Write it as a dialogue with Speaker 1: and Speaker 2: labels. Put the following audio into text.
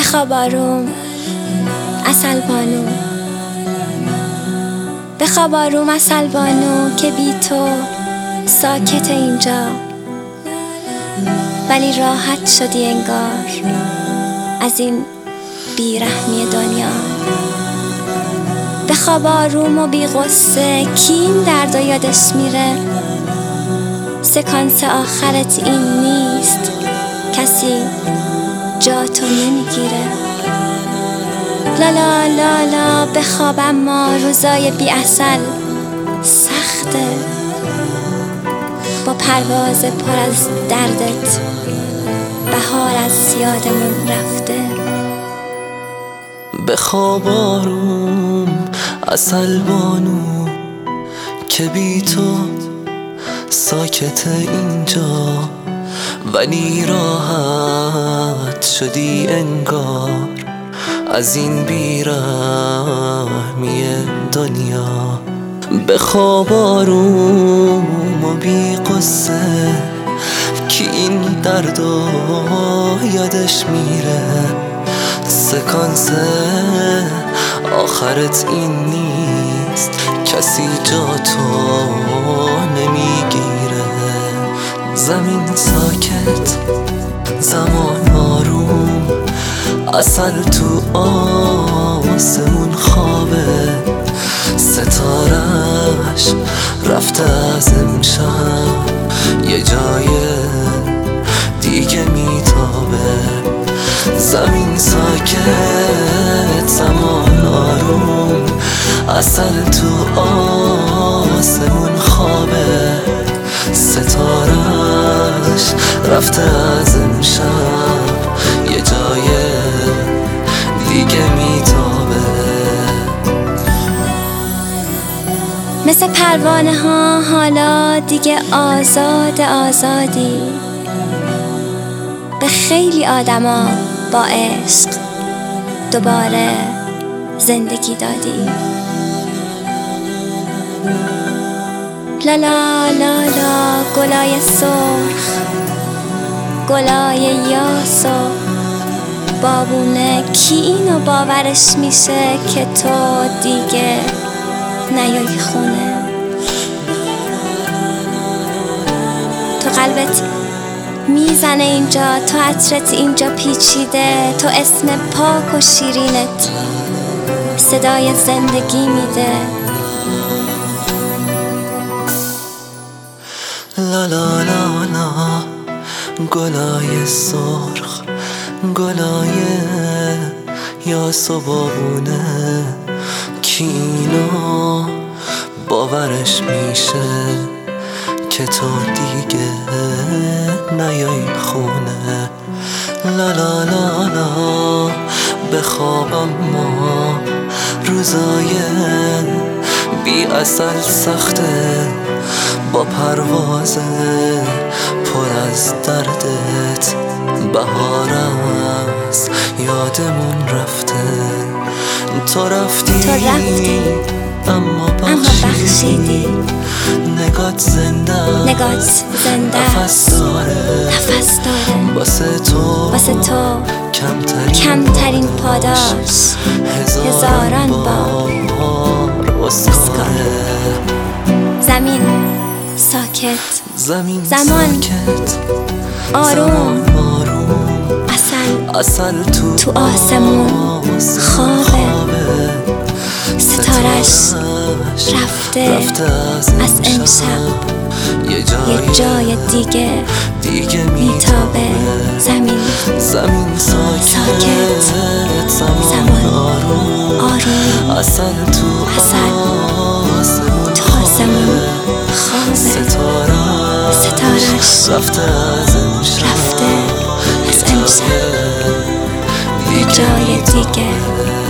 Speaker 1: بخواب آروم عسل بانو، بخواب آروم عسل بانو که بی تو ساکت اینجا، ولی راحت شدی انگار از این بیرحمی دنیا. بخواب آروم و بی غصه، کی این درد و یادش میره؟ سکانس آخرت این نیست، کسی جاتو نمیگیره. لالا لالا بخواب اما روزای بی عسل سخته، با پرواز پر از دردت بهار از یادمون رفته.
Speaker 2: بخواب آروم عسل بانو که بی تو ساکت اینجا، ولی راحت شدی انگار از این بیرحمی دنیا. بخواب آروم و بی قصه، کی این درد و یادش میره؟ سکانس آخرت این نیست، کسی جاتو نمیگیره. زمین ساکت، زمان آروم، عسل تو آسمون خوابه، ستاره‌اش رفته از امشب یه جای دیگه میتابه. زمین ساکت، زمان آروم، عسل تو آسمون خوابه، ستاره‌اش رفته از امشب یه جای دیگه میتابه.
Speaker 1: مثل پروانه ها حالا دیگه آزادی، به خیلی آدما با عشق دوباره زندگی دادی. لالا لالا گلای سرخ، گلای یاس و بابونه، کی اینو باورش میشه که تو دیگه نیایی خونه؟ تو قلبت میزنه اینجا، تو عطرت اینجا پیچیده، تو اسم پاک و شیرینت صدای زندگی میده.
Speaker 2: لا لا لا لا گلای سرخ، گلای یاس و بابونه، کی اینو باورش میشه که تو دیگه نیایی خونه؟ لا لا لا لا بخواب اما روزای بی عسل سخته، با پرواز پر از دردت بهار از یادمون رفته. تو رفتی اما بخشیدی، نگات زنده نفس داره، واسه تو
Speaker 1: کمترین پاداش هزاران بار اسکاره. زمین ساکت، زمان آروم، عسل تو آسمون خوابه، ستارش رفته از امشب یه جای دیگه میتابه. زمین ساکت، زمان آروم، عسل تو آسمون خوابه، ستارش رفته از امشب یه جای دیگه